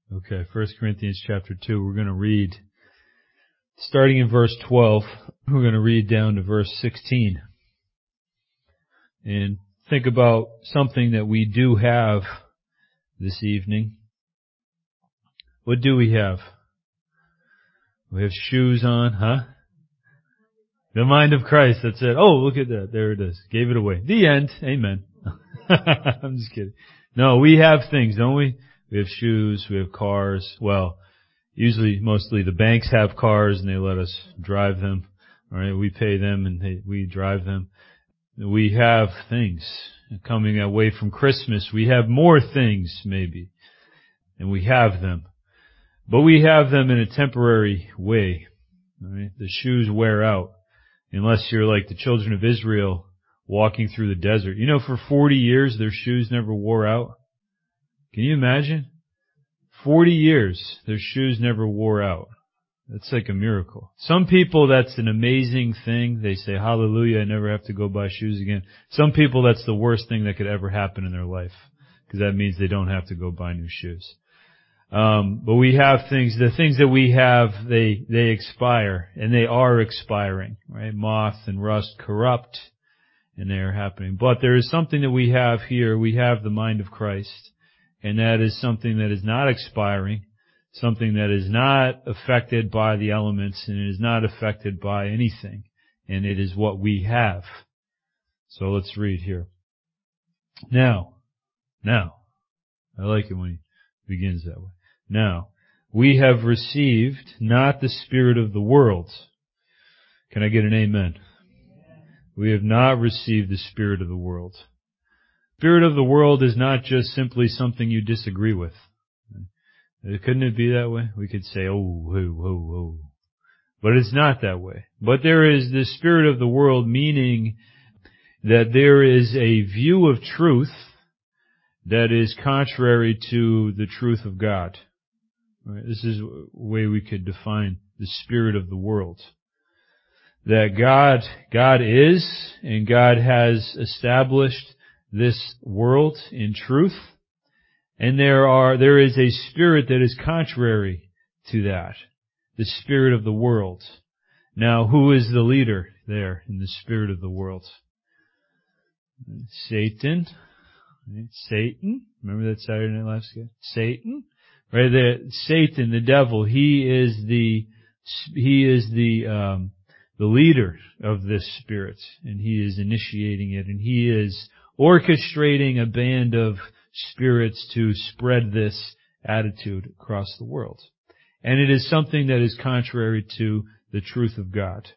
Okay, 1 Corinthians chapter 2, we're going to read, starting in verse 12, we're going to read down to verse 16. And think about something that we do have this evening. What do we have? We have shoes on, huh? The mind of Christ, that's it. Oh, look at that. There it is. Gave it away. The end. Amen. I'm just kidding. No, we have things, don't we? We have shoes, we have cars. Well, usually, mostly the banks have cars and they let us drive them. All right, we pay them and we drive them. We have things. Coming away from Christmas, we have more things, maybe. And we have them. But we have them in a temporary way. All right? The shoes wear out. Unless you're like the children of Israel walking through the desert. You know, for 40 years, their shoes never wore out. Can you imagine? 40 years, their shoes never wore out. That's like a miracle. Some people, that's an amazing thing. They say, hallelujah, I never have to go buy shoes again. Some people, that's the worst thing that could ever happen in their life. Because that means they don't have to go buy new shoes. But we have things, the things that we have, they expire, and they are expiring, right? Moth and rust corrupt, and they are happening. But there is something that we have here. We have the mind of Christ, and that is something that is not expiring, something that is not affected by the elements, and it is not affected by anything, and it is what we have. So let's read here. Now, I like it when he begins that way. Now, we have received not the spirit of the world. Can I get an amen? We have not received the spirit of the world. Spirit of the world is not just simply something you disagree with. Couldn't it be that way? We could say, oh. But it's not that way. But there is the spirit of the world, meaning that there is a view of truth that is contrary to the truth of God. Right? This is a way we could define the spirit of the world. That God is, and God has established this world in truth, and there is a spirit that is contrary to that, the spirit of the world. Now, who is the leader there in the spirit of the world? Satan. Right? Satan. Remember that Saturday Night Live sketch? Satan. Right there, Satan, the devil. He is the leader of this spirit, and he is initiating it, and he is orchestrating a band of spirits to spread this attitude across the world. And it is something that is contrary to the truth of God.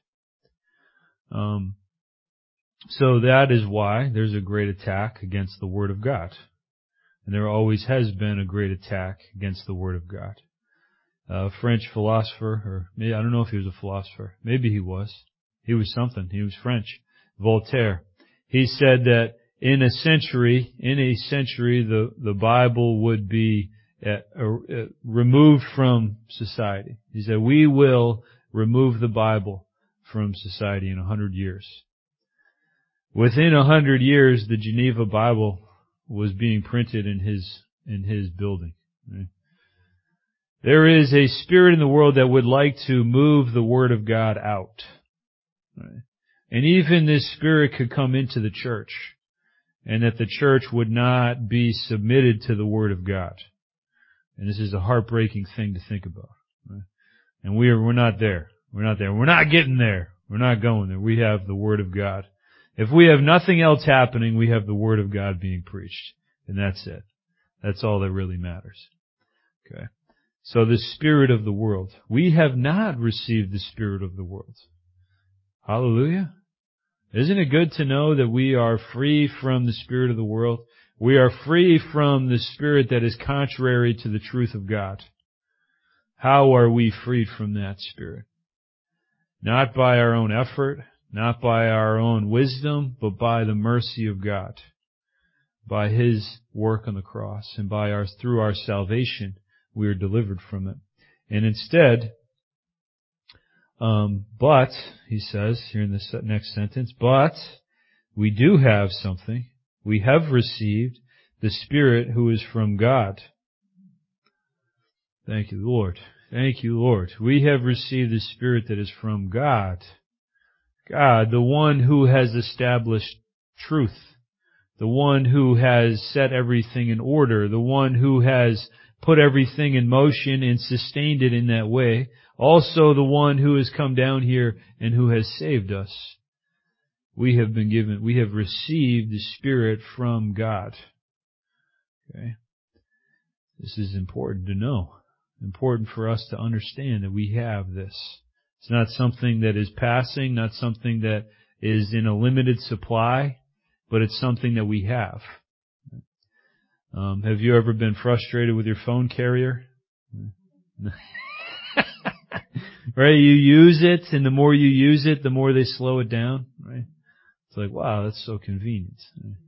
So that is why there's a great attack against the Word of God. And there always has been a great attack against the Word of God. A French philosopher, or maybe, I don't know if he was a philosopher. Maybe he was. He was something. He was French. Voltaire. He said that in a century, the Bible would be removed from society. He said, we will remove the Bible from society in 100 years. Within 100 years, the Geneva Bible was being printed in his building. Right? There is a spirit in the world that would like to move the Word of God out. Right? And even this spirit could come into the church, and that the church would not be submitted to the Word of God. And this is a heartbreaking thing to think about. Right? And we're not there. We're not there. We're not getting there. We're not going there. We have the Word of God. If we have nothing else happening, we have the Word of God being preached. And that's it. That's all that really matters. Okay. So the spirit of the world. We have not received the spirit of the world. Hallelujah. Isn't it good to know that we are free from the spirit of the world? We are free from the spirit that is contrary to the truth of God. How are we freed from that spirit? Not by our own effort, not by our own wisdom, but by the mercy of God, by His work on the cross, and through our salvation, we are delivered from it. And instead, but, he says here in the next sentence, but we do have something. We have received the Spirit who is from God. Thank you, Lord. Thank you, Lord. We have received the Spirit that is from God. God, the one who has established truth, the one who has set everything in order, the one who has put everything in motion and sustained it in that way, also the one who has come down here and who has saved us. We have received the Spirit from God. Okay? This is important to know. Important for us to understand that we have this. It's not something that is passing, not something that is in a limited supply, but it's something that we have. Have you ever been frustrated with your phone carrier? Right? You use it, and the more you use it, the more they slow it down. Right? It's like, wow, that's so convenient.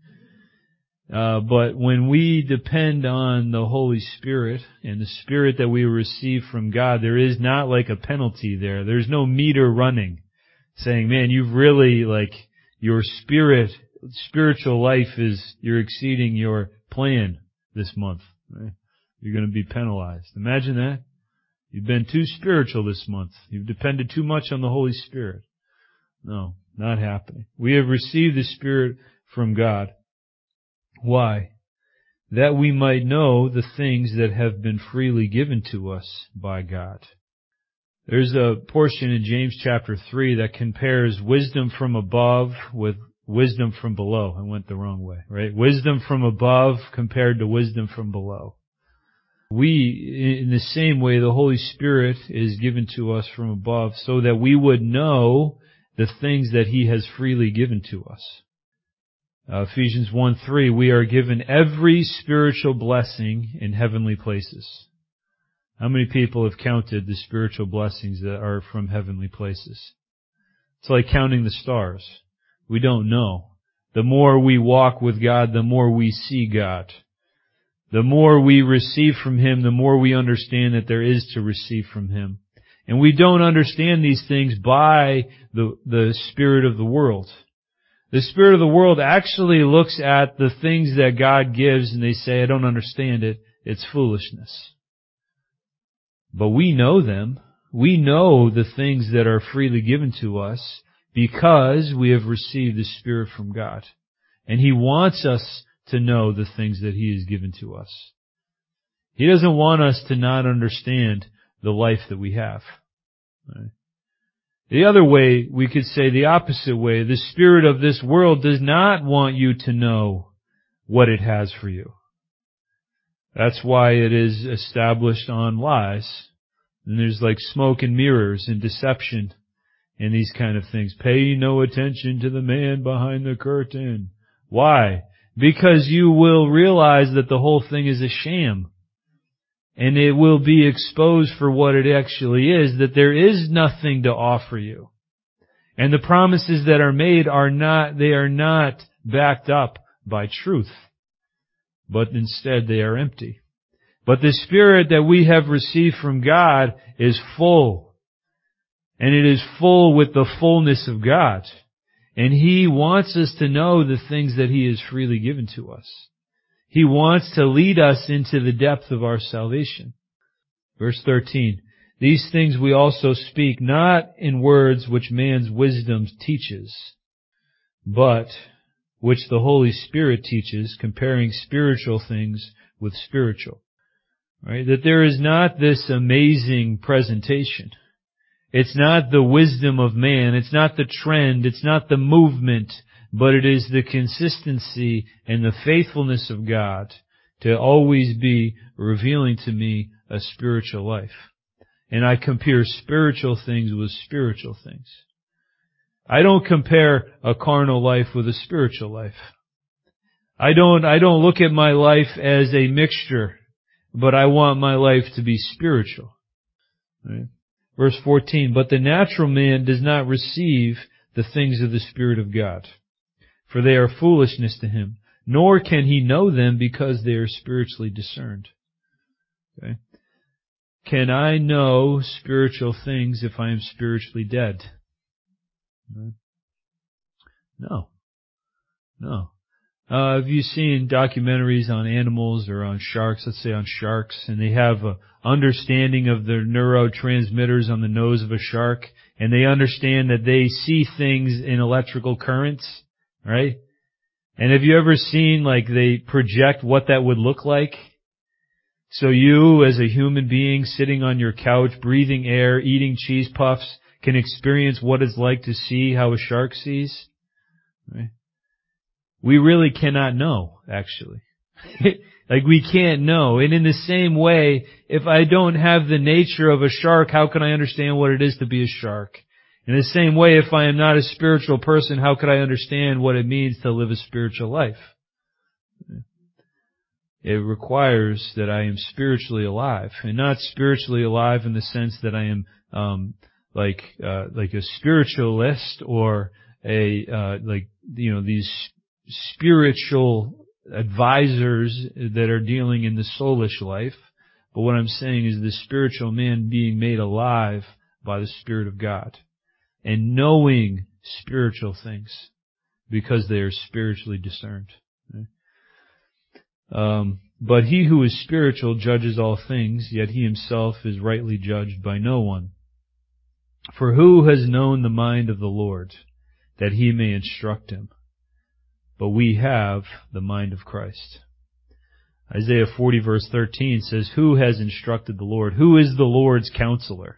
But when we depend on the Holy Spirit and the Spirit that we receive from God, there is not like a penalty there. There's no meter running saying, man, you've really, like, your spiritual life you're exceeding your plan this month. Right? You're going to be penalized. Imagine that. You've been too spiritual this month. You've depended too much on the Holy Spirit. No, not happening. We have received the Spirit from God. Why? That we might know the things that have been freely given to us by God. There's a portion in James chapter 3 that compares wisdom from above with wisdom from below. I went the wrong way, right? Wisdom from above compared to wisdom from below. In the same way, the Holy Spirit is given to us from above so that we would know the things that He has freely given to us. Ephesians 1:3, we are given every spiritual blessing in heavenly places. How many people have counted the spiritual blessings that are from heavenly places? It's like counting the stars. We don't know. The more we walk with God, the more we see God. The more we receive from Him, the more we understand that there is to receive from Him. And we don't understand these things by the spirit of the world. The spirit of the world actually looks at the things that God gives and they say, I don't understand it. It's foolishness. But we know them. We know the things that are freely given to us because we have received the Spirit from God. And He wants us to know the things that He has given to us. He doesn't want us to not understand the life that we have. Right? The other way, we could say the opposite way, the spirit of this world does not want you to know what it has for you. That's why it is established on lies. And there's like smoke and mirrors and deception and these kind of things. Pay no attention to the man behind the curtain. Why? Because you will realize that the whole thing is a sham. And it will be exposed for what it actually is, that there is nothing to offer you. And the promises that are made are not backed up by truth, but instead they are empty. But the Spirit that we have received from God is full. And it is full with the fullness of God. And He wants us to know the things that He has freely given to us. He wants to lead us into the depth of our salvation. Verse 13, these things we also speak not in words which man's wisdom teaches, but which the Holy Spirit teaches, comparing spiritual things with spiritual. Right? That there is not this amazing presentation. It's not the wisdom of man. It's not the trend. It's not the movement. But it is the consistency and the faithfulness of God to always be revealing to me a spiritual life. And I compare spiritual things with spiritual things. I don't compare a carnal life with a spiritual life. I don't look at my life as a mixture, but I want my life to be spiritual. Right? Verse 14, but the natural man does not receive the things of the Spirit of God, for they are foolishness to him, nor can he know them because they are spiritually discerned. Okay? Can I know spiritual things if I am spiritually dead? No. Have you seen documentaries on animals or on sharks, let's say on sharks, and they have a understanding of the neurotransmitters on the nose of a shark, and they understand that they see things in electrical currents, right? And have you ever seen, like, they project what that would look like? So you, as a human being, sitting on your couch, breathing air, eating cheese puffs, can experience what it's like to see how a shark sees, right? We really cannot know, actually. Like, we can't know. And in the same way, if I don't have the nature of a shark, how can I understand what it is to be a shark? In the same way, if I am not a spiritual person, how could I understand what it means to live a spiritual life? It requires that I am spiritually alive, and not spiritually alive in the sense that I am like a spiritualist or these spiritual advisors that are dealing in the soulish life. But what I'm saying is the spiritual man being made alive by the Spirit of God and knowing spiritual things because they are spiritually discerned. But he who is spiritual judges all things, yet he himself is rightly judged by no one. For who has known the mind of the Lord, that he may instruct him? But we have the mind of Christ. Isaiah 40 verse 13 says, who has instructed the Lord? Who is the Lord's counselor?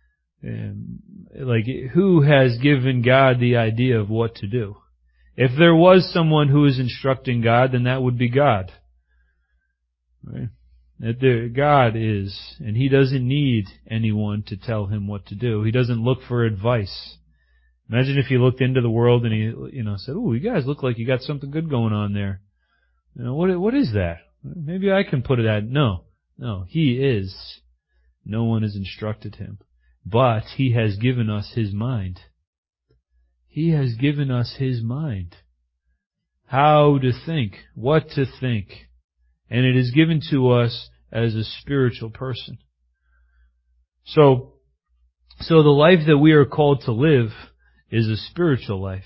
Who has given God the idea of what to do? If there was someone who is instructing God, then that would be God. Right? That God is, and He doesn't need anyone to tell Him what to do. He doesn't look for advice. Imagine if He looked into the world and He, said, "Oh, you guys look like you got something good going on there. What is that? Maybe I can put it at." No, He is. No one has instructed Him, but He has given us His mind. He has given us His mind. How to think, what to think. And it is given to us as a spiritual person. So the life that we are called to live is a spiritual life.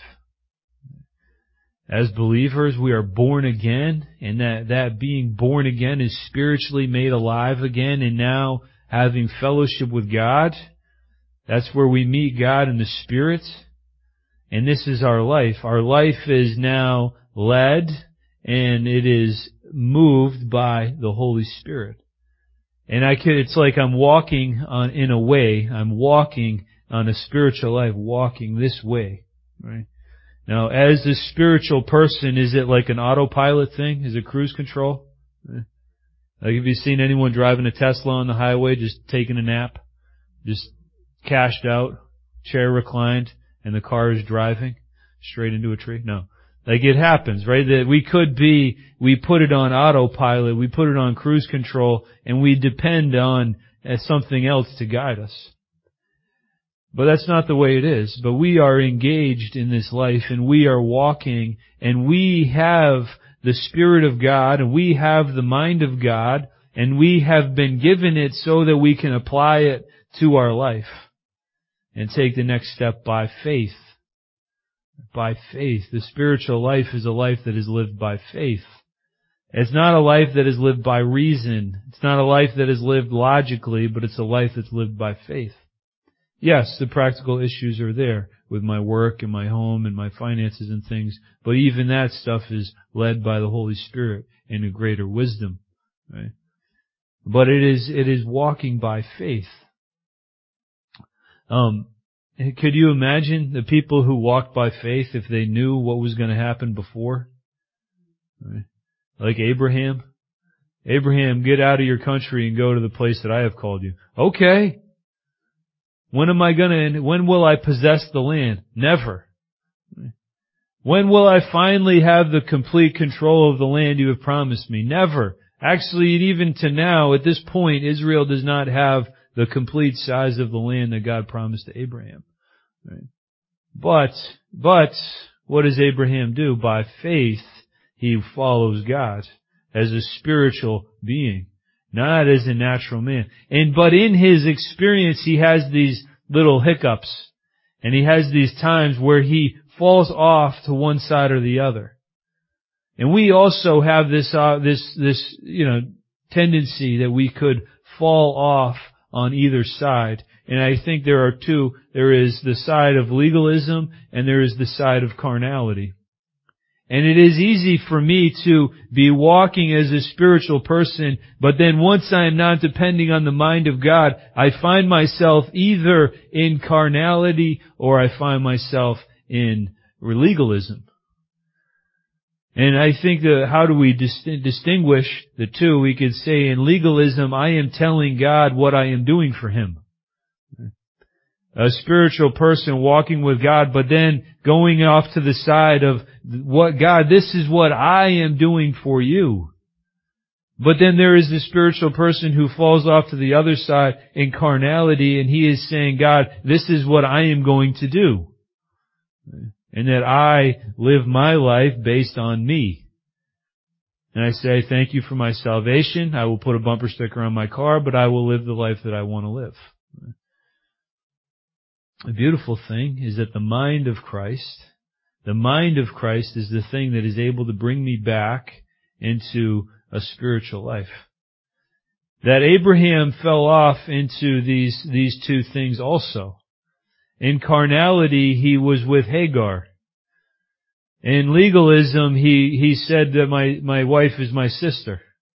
As believers, we are born again, and that being born again is spiritually made alive again, and now having fellowship with God. That's where we meet God in the Spirit. And this is our life. Our life is now led, and it is moved by the Holy Spirit. And it's like I'm walking in a way, I'm walking on a spiritual life, walking this way, right? Now, as a spiritual person, is it like an autopilot thing? Is it cruise control? Like, have you seen anyone driving a Tesla on the highway just taking a nap? Just cashed out, chair reclined, and the car is driving straight into a tree? No. Like, it happens, right? That we put it on autopilot, we put it on cruise control, and we depend on something else to guide us. But that's not the way it is. But we are engaged in this life, and we are walking, and we have the Spirit of God, and we have the mind of God, and we have been given it so that we can apply it to our life and take the next step by faith. By faith. The spiritual life is a life that is lived by faith. It's not a life that is lived by reason. It's not a life that is lived logically, but it's a life that's lived by faith. Yes, the practical issues are there with my work and my home and my finances and things, but even that stuff is led by the Holy Spirit in a greater wisdom, right? But it is walking by faith. Could you imagine the people who walked by faith if they knew what was going to happen before? Right? Like Abraham. Abraham, get out of your country and go to the place that I have called you. Okay. When will I possess the land? Never. When will I finally have the complete control of the land you have promised me? Never. Actually, even to now, at this point, Israel does not have the complete size of the land that God promised to Abraham. Right? But what does Abraham do? By faith, he follows God as a spiritual being, not as a natural man. But in his experience, he has these little hiccups, and he has these times where he falls off to one side or the other. And we also have this tendency that we could fall off on either side. And I think there are two. There is the side of legalism and there is the side of carnality. And it is easy for me to be walking as a spiritual person, but then once I am not depending on the mind of God, I find myself either in carnality or I find myself in legalism. And I think that how do we distinguish the two? We could say in legalism, I am telling God what I am doing for Him. A spiritual person walking with God, but then going off to the side of what God, this is what I am doing for you. But then there is the spiritual person who falls off to the other side in carnality, and he is saying, God, this is what I am going to do. And that I live my life based on me. And I say, thank you for my salvation. I will put a bumper sticker on my car, but I will live the life that I want to live. The beautiful thing is that the mind of Christ is the thing that is able to bring me back into a spiritual life. That Abraham fell off into these two things also. In carnality, he was with Hagar. In legalism, he said that my wife is my sister,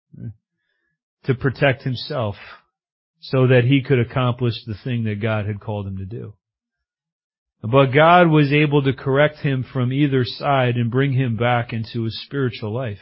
to protect himself so that he could accomplish the thing that God had called him to do. But God was able to correct him from either side and bring him back into a spiritual life.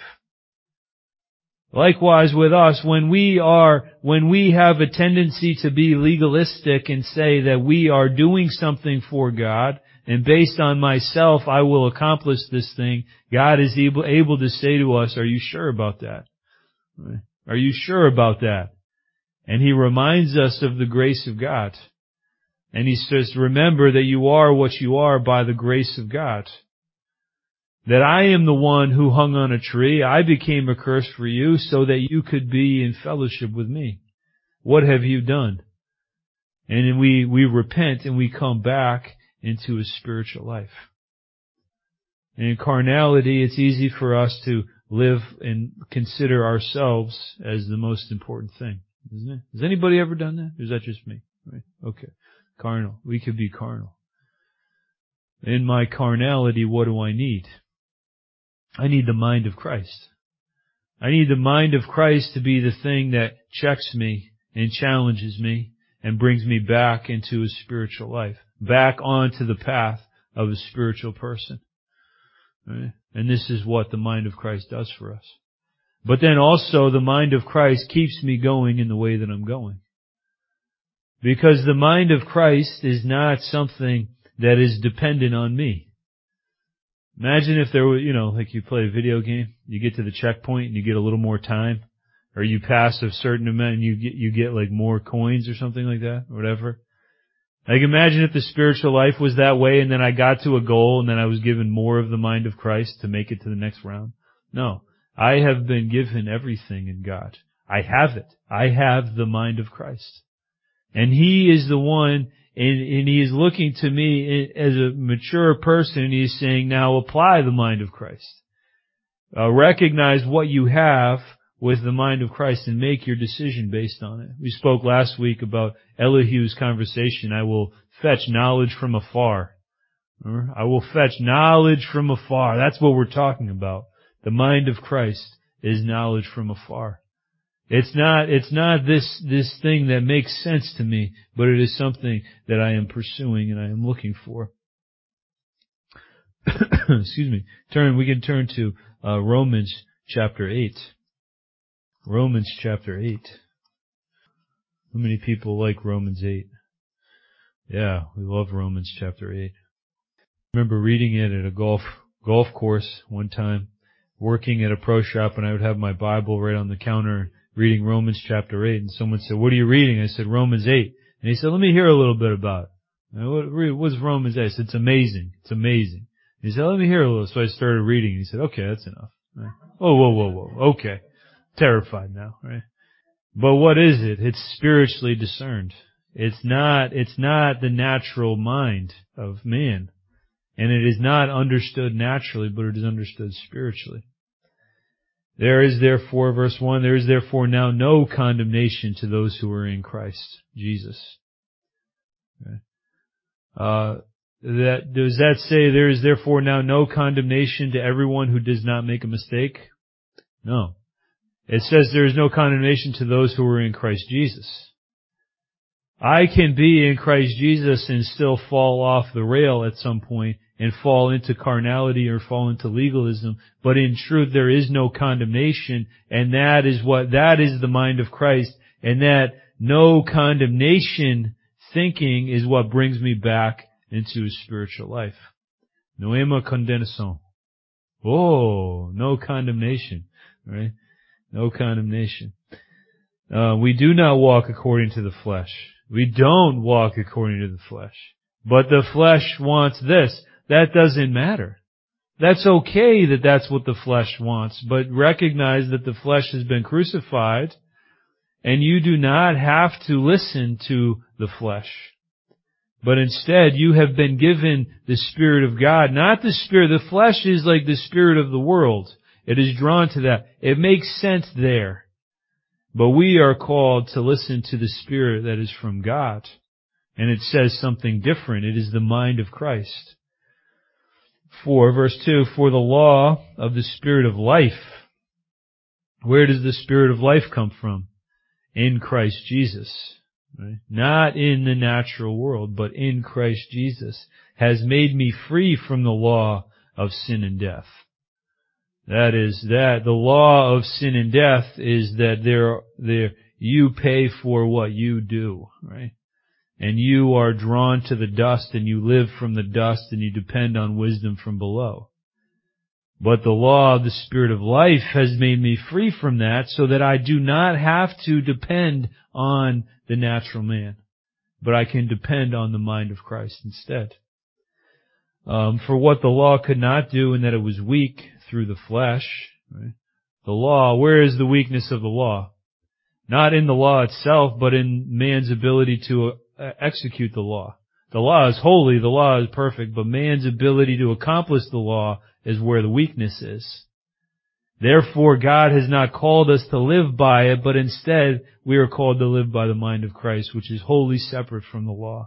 Likewise with us, when we have a tendency to be legalistic and say that we are doing something for God, and based on myself I will accomplish this thing, God is able to say to us, are you sure about that? Are you sure about that? And He reminds us of the grace of God. And He says, remember that you are what you are by the grace of God. That I am the one who hung on a tree. I became a curse for you so that you could be in fellowship with me. What have you done? And then we repent and we come back into a spiritual life. And in carnality, it's easy for us to live and consider ourselves as the most important thing, isn't it? Has anybody ever done that? Or is that just me? Right? Okay. Carnal. We could be carnal. In my carnality, what do I need? I need the mind of Christ. I need the mind of Christ to be the thing that checks me and challenges me and brings me back into a spiritual life, back onto the path of a spiritual person. Right? And this is what the mind of Christ does for us. But then also the mind of Christ keeps me going in the way that I'm going. Because the mind of Christ is not something that is dependent on me. Imagine if there were, like you play a video game, you get to the checkpoint and you get a little more time, or you pass a certain amount and you get like more coins or something like that, or whatever. Like imagine if the spiritual life was that way and then I got to a goal and then I was given more of the mind of Christ to make it to the next round. No. I have been given everything in God. I have it. I have the mind of Christ. And He is the one, and He is looking to me as a mature person, and He's saying, now apply the mind of Christ. Recognize what you have with the mind of Christ and make your decision based on it. We spoke last week about Elihu's conversation, I will fetch knowledge from afar. I will fetch knowledge from afar. That's what we're talking about. The mind of Christ is knowledge from afar. It's not this thing that makes sense to me, but it is something that I am pursuing and I am looking for. Excuse me. We can turn to Romans chapter 8. Romans chapter 8. How many people like Romans 8? Yeah, we love Romans chapter 8. I remember reading it at a golf course one time, working at a pro shop, and I would have my Bible right on the counter reading Romans chapter 8, and someone said, what are you reading? I said, Romans 8. And he said, let me hear a little bit about it. What's Romans 8? I said, it's amazing. It's amazing. He said, let me hear a little. So I started reading. He said, okay, that's enough. Right? Oh, whoa. Okay. Terrified now, right? But what is it? It's spiritually discerned. It's not the natural mind of man. And it is not understood naturally, but it is understood spiritually. There is therefore, verse 1, there is therefore now no condemnation to those who are in Christ Jesus. Okay. Does that say there is therefore now no condemnation to everyone who does not make a mistake? No. It says there is no condemnation to those who are in Christ Jesus. I can be in Christ Jesus and still fall off the rail at some point and fall into carnality or fall into legalism, but in truth there is no condemnation, and that is the mind of Christ, and that no condemnation thinking is what brings me back into a spiritual life. Noema condenação. Oh, no condemnation, right? No condemnation. We do not walk according to the flesh. We don't walk according to the flesh. But the flesh wants this. That doesn't matter. That's okay that that's what the flesh wants, but recognize that the flesh has been crucified, and you do not have to listen to the flesh. But instead, you have been given the Spirit of God, not the Spirit. The flesh is like the spirit of the world. It is drawn to that. It makes sense there. But we are called to listen to the Spirit that is from God. And it says something different. It is the mind of Christ. 4, verse 2, for the law of the Spirit of life. Where does the Spirit of life come from? In Christ Jesus. Right? Not in the natural world, but in Christ Jesus, has made me free from the law of sin and death. That is that the law of sin and death is that you pay for what you do, right? And you are drawn to the dust, and you live from the dust, and you depend on wisdom from below. But the law of the Spirit of life has made me free from that, so that I do not have to depend on the natural man, but I can depend on the mind of Christ instead. For what the law could not do, in that it was weak through the flesh, right? The law, where is the weakness of the law? Not in the law itself, but in man's ability to execute the law. The law is holy, the law is perfect, but man's ability to accomplish the law is where the weakness is. Therefore, God has not called us to live by it, but instead we are called to live by the mind of Christ, which is wholly separate from the law.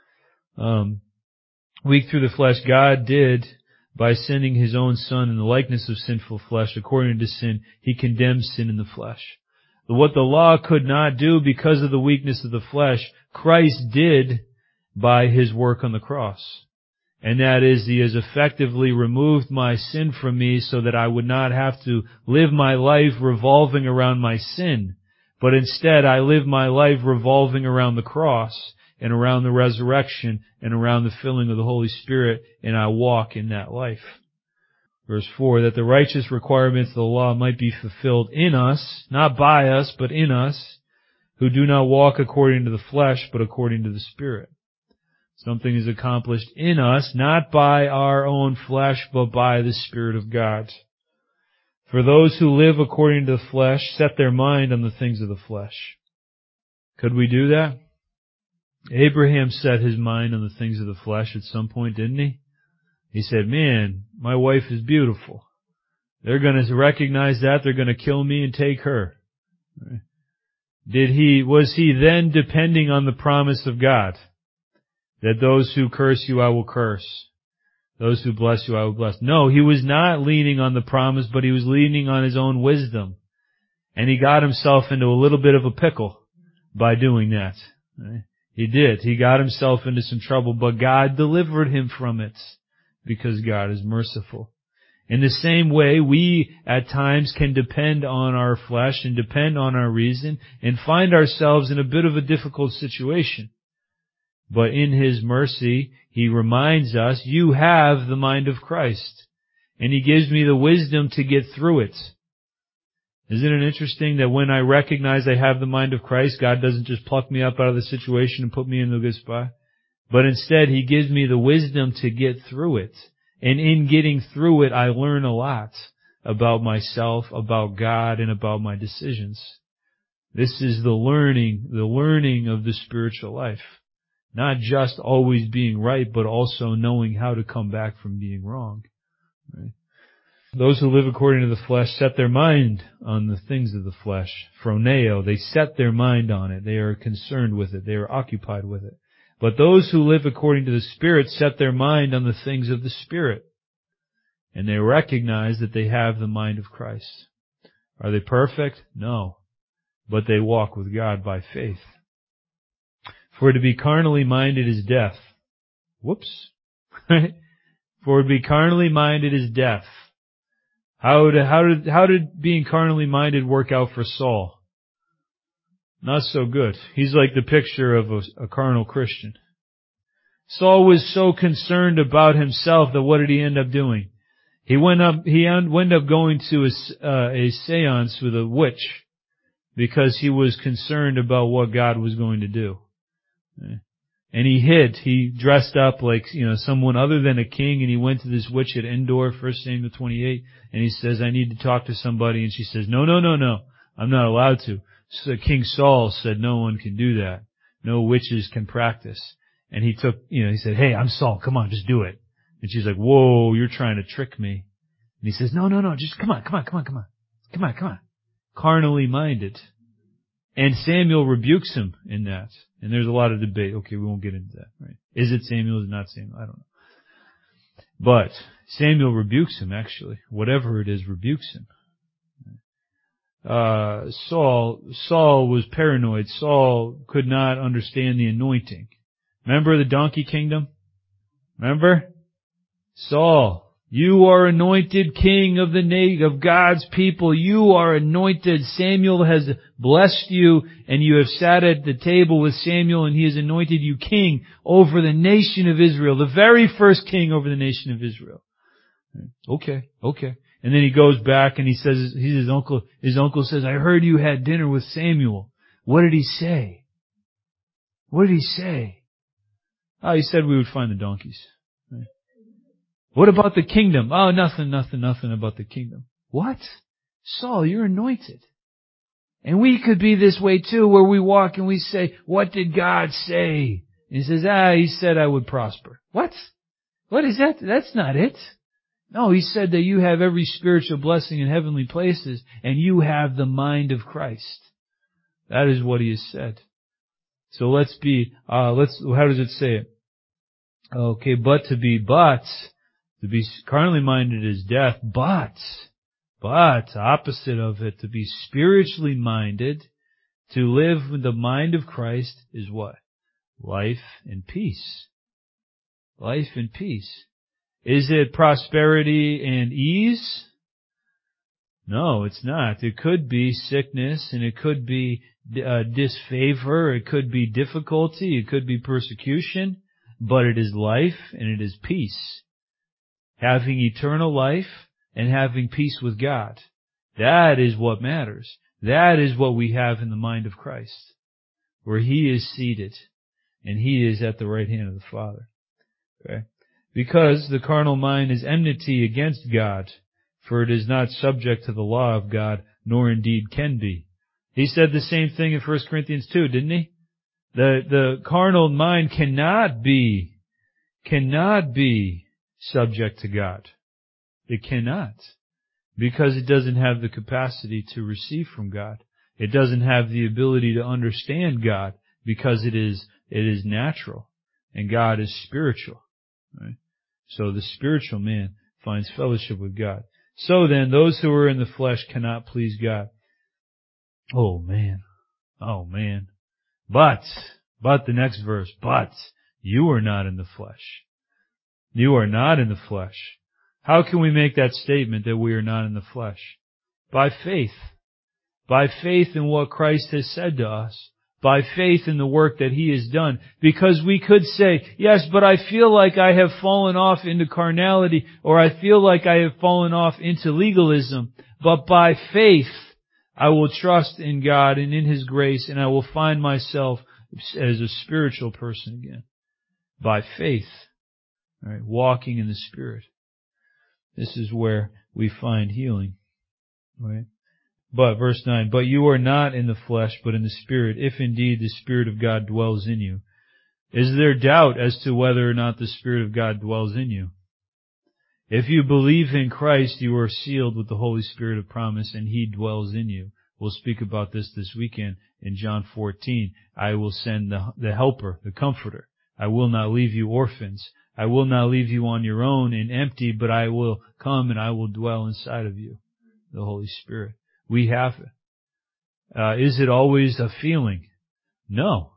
Weak through the flesh, God did, by sending His own Son in the likeness of sinful flesh, according to sin, He condemned sin in the flesh. What the law could not do because of the weakness of the flesh, Christ did by His work on the cross. And that is, He has effectively removed my sin from me so that I would not have to live my life revolving around my sin, but instead I live my life revolving around the cross and around the resurrection and around the filling of the Holy Spirit, and I walk in that life. Verse 4, that the righteous requirements of the law might be fulfilled in us, not by us, but in us, who do not walk according to the flesh, but according to the Spirit. Something is accomplished in us, not by our own flesh, but by the Spirit of God. For those who live according to the flesh set their mind on the things of the flesh. Could we do that? Abraham set his mind on the things of the flesh at some point, didn't he? He said, man, my wife is beautiful. They're going to recognize that. They're going to kill me and take her. Was he then depending on the promise of God? That those who curse you, I will curse. Those who bless you, I will bless. No, he was not leaning on the promise, but he was leaning on his own wisdom. And he got himself into a little bit of a pickle by doing that. He did. He got himself into some trouble, but God delivered him from it because God is merciful. In the same way, we at times can depend on our flesh and depend on our reason and find ourselves in a bit of a difficult situation. But in His mercy, He reminds us, you have the mind of Christ. And He gives me the wisdom to get through it. Isn't it interesting that when I recognize I have the mind of Christ, God doesn't just pluck me up out of the situation and put me in a good spot? But instead, He gives me the wisdom to get through it. And in getting through it, I learn a lot about myself, about God, and about my decisions. This is the learning of the spiritual life. Not just always being right, but also knowing how to come back from being wrong. Right? Those who live according to the flesh set their mind on the things of the flesh. Phroneo, they set their mind on it. They are concerned with it. They are occupied with it. But those who live according to the Spirit set their mind on the things of the Spirit. And they recognize that they have the mind of Christ. Are they perfect? No. But they walk with God by faith. For to be carnally minded is death. Whoops. For to be carnally minded is death. How did being carnally minded work out for Saul? Not so good. He's like the picture of a carnal Christian. Saul was so concerned about himself that what did he end up doing? He went up going to a seance with a witch because he was concerned about what God was going to do. And he dressed up like, someone other than a king, and he went to this witch at Endor, 1 Samuel 28, and he says, I need to talk to somebody, and she says, no, I'm not allowed to. So King Saul said, no one can do that. No witches can practice. And he said, hey, I'm Saul, come on, just do it. And she's like, whoa, you're trying to trick me. And he says, no, just come on. Carnally minded. And Samuel rebukes him in that. And there's a lot of debate. Okay, we won't get into that, right? Is it Samuel? Is it not Samuel? I don't know. But Samuel rebukes him, actually. Whatever it is, rebukes him. Saul was paranoid. Saul could not understand the anointing. Remember the donkey kingdom? Remember? Saul, you are anointed king of God's people. You are anointed. Samuel has blessed you, and you have sat at the table with Samuel, and he has anointed you king over the nation of Israel, the very first king over the nation of Israel. Okay. And then he goes back and he says, his uncle says, I heard you had dinner with Samuel. What did he say? Oh, he said we would find the donkeys. What about the kingdom? Oh, nothing about the kingdom. What? Saul, you're anointed. And we could be this way too, where we walk and we say, what did God say? And he says, he said I would prosper. What? What is that? That's not it. No, he said that you have every spiritual blessing in heavenly places, and you have the mind of Christ. That is what he has said. So how does it say it? Okay, but to be carnally minded is death, but opposite of it, to be spiritually minded, to live with the mind of Christ is what? Life and peace. Life and peace. Is it prosperity and ease? No, it's not. It could be sickness, and it could be disfavor, it could be difficulty, it could be persecution, but it is life and it is peace. Having eternal life and having peace with God. That is what matters. That is what we have in the mind of Christ, where He is seated and He is at the right hand of the Father. Okay? Because the carnal mind is enmity against God, for it is not subject to the law of God, nor indeed can be. He said the same thing in 1 Corinthians 2, didn't he? The carnal mind cannot be subject to God. It cannot. Because it doesn't have the capacity to receive from God. It doesn't have the ability to understand God, because it is natural. And God is spiritual. Right? So the spiritual man finds fellowship with God. So then, those who are in the flesh cannot please God. Oh man. But the next verse, but you are not in the flesh. You are not in the flesh. How can we make that statement that we are not in the flesh? By faith. By faith in what Christ has said to us. By faith in the work that He has done. Because we could say, yes, but I feel like I have fallen off into carnality, or I feel like I have fallen off into legalism. But by faith, I will trust in God and in His grace, and I will find myself as a spiritual person again. By faith. Right? Walking in the Spirit. This is where we find healing. Right? But, verse 9, but you are not in the flesh, but in the Spirit, if indeed the Spirit of God dwells in you. Is there doubt as to whether or not the Spirit of God dwells in you? If you believe in Christ, you are sealed with the Holy Spirit of promise, and He dwells in you. We'll speak about this weekend in John 14. I will send the Helper, the Comforter. I will not leave you orphans. I will not leave you on your own and empty, but I will come and I will dwell inside of you, the Holy Spirit. We have it. Is it always a feeling? No.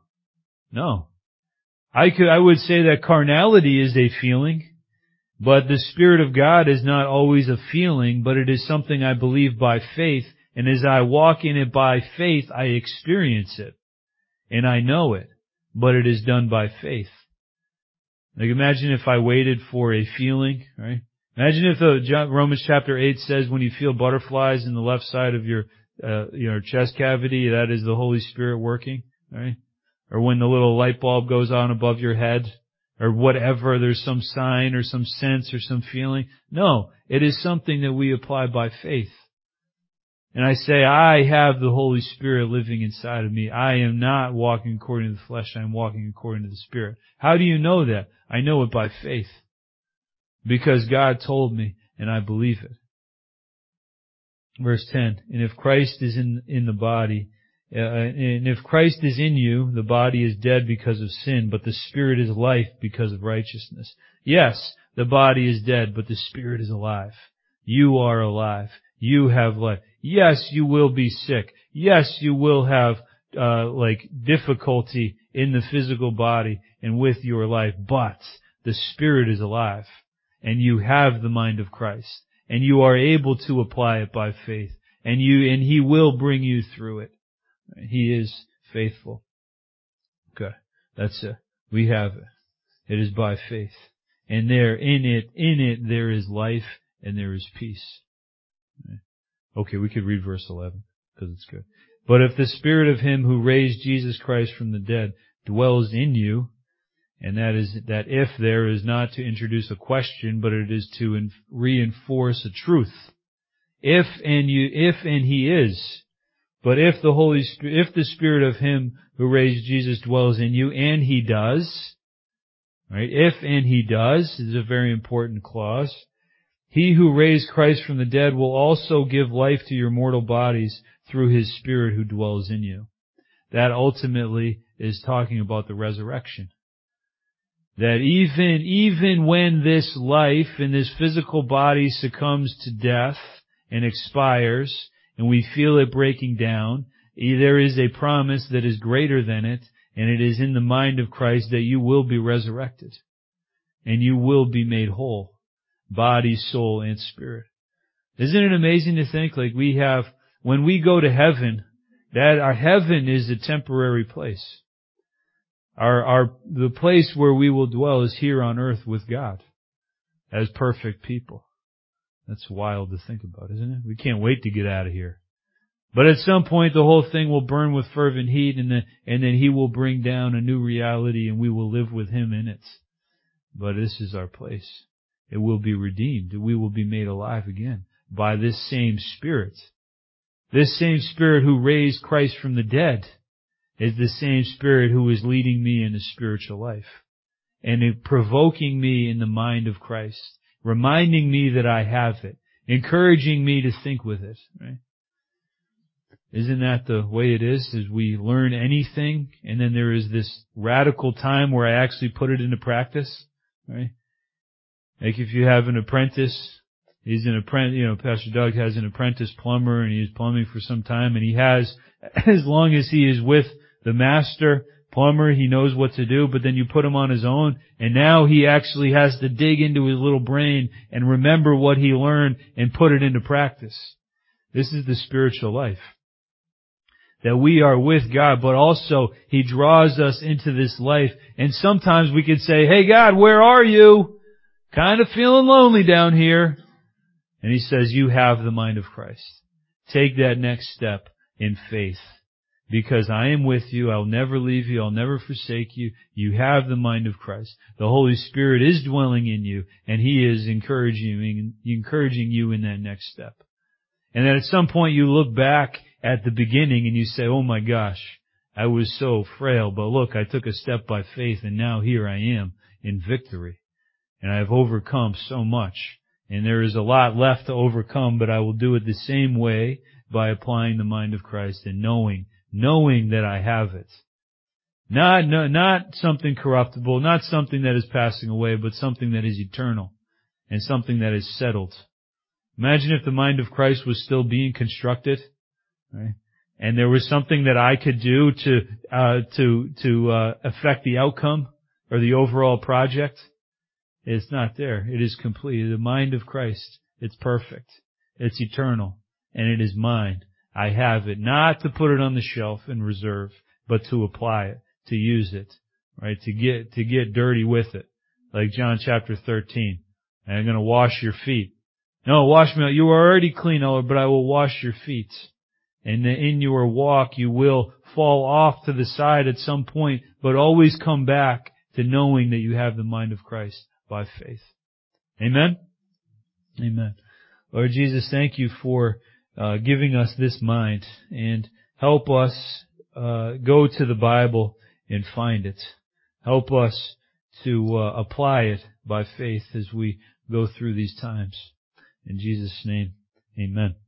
I would say that carnality is a feeling, but the Spirit of God is not always a feeling, but it is something I believe by faith, and as I walk in it by faith, I experience it, and I know it, but it is done by faith. Like imagine if I waited for a feeling, right? Imagine if Romans chapter 8 says when you feel butterflies in the left side of your chest cavity, that is the Holy Spirit working, right? Or when the little light bulb goes on above your head, or whatever, there's some sign or some sense or some feeling. No, it is something that we apply by faith. And I say, I have the Holy Spirit living inside of me. I am not walking according to the flesh. I am walking according to the Spirit. How do you know that? I know it by faith. Because God told me, and I believe it. Verse 10, and if Christ is in the body, and if Christ is in you, the body is dead because of sin, but the Spirit is life because of righteousness. Yes, the body is dead, but the Spirit is alive. You are alive. You have life. Yes, you will be sick. Yes, you will have difficulty in the physical body and with your life, but the Spirit is alive, and you have the mind of Christ, and you are able to apply it by faith, and He will bring you through it. He is faithful. Okay, that's it. We have it. It is by faith, and there in it there is life and there is peace. Okay, we could read verse 11 because it's good. But if the Spirit of Him who raised Jesus Christ from the dead dwells in you, and that is that if there is not to introduce a question, but it is to reinforce a truth. If and He is, but if the Spirit of Him who raised Jesus dwells in you, and He does, right? If and He does is a very important clause. He who raised Christ from the dead will also give life to your mortal bodies through His Spirit who dwells in you. That ultimately is talking about the resurrection. That even when this life in this physical body succumbs to death and expires, and we feel it breaking down, there is a promise that is greater than it, and it is in the mind of Christ that you will be resurrected, and you will be made whole. Body, soul, and spirit. Isn't it amazing to think when we go to heaven, that our heaven is a temporary place. The place where we will dwell is here on earth with God as perfect people. That's wild to think about, isn't it? We can't wait to get out of here. But at some point the whole thing will burn with fervent heat, and then He will bring down a new reality and we will live with Him in it. But this is our place. It will be redeemed. We will be made alive again by this same Spirit. This same Spirit who raised Christ from the dead is the same Spirit who is leading me in a spiritual life and provoking me in the mind of Christ, reminding me that I have it, encouraging me to think with it. Right? Isn't that the way it is? As we learn anything, and then there is this radical time where I actually put it into practice, right? Like if you have an apprentice, Pastor Doug has an apprentice plumber and he's plumbing for some time, and he has, as long as he is with the master plumber, he knows what to do, but then you put him on his own, and now he actually has to dig into his little brain and remember what he learned and put it into practice. This is the spiritual life. That we are with God, but also He draws us into this life, and sometimes we could say, hey God, where are you? Kind of feeling lonely down here. And He says, you have the mind of Christ. Take that next step in faith. Because I am with you, I'll never leave you, I'll never forsake you. You have the mind of Christ. The Holy Spirit is dwelling in you, and He is encouraging you in that next step. And then at some point you look back at the beginning and you say, oh my gosh, I was so frail, but look, I took a step by faith, and now here I am in victory. And I have overcome so much, And there is a lot left to overcome, but I will do it the same way by applying the mind of Christ and knowing that I have it. Not something corruptible, not something that is passing away, but something that is eternal and something that is settled. Imagine if the mind of Christ was still being constructed, right? And there was something that I could do to affect the outcome or the overall project. It's not there. It is complete. The mind of Christ, it's perfect. It's eternal. And it is mine. I have it, not to put it on the shelf in reserve, but to apply it, to use it, right? To get dirty with it. Like John chapter 13. And I'm going to wash your feet. No, wash me out. You are already clean, Lord, but I will wash your feet. And in your walk, you will fall off to the side at some point, but always come back to knowing that you have the mind of Christ by faith. Amen? Amen. Lord Jesus, thank you for giving us this mind, and help us go to the Bible and find it. Help us to apply it by faith as we go through these times. In Jesus' name, amen.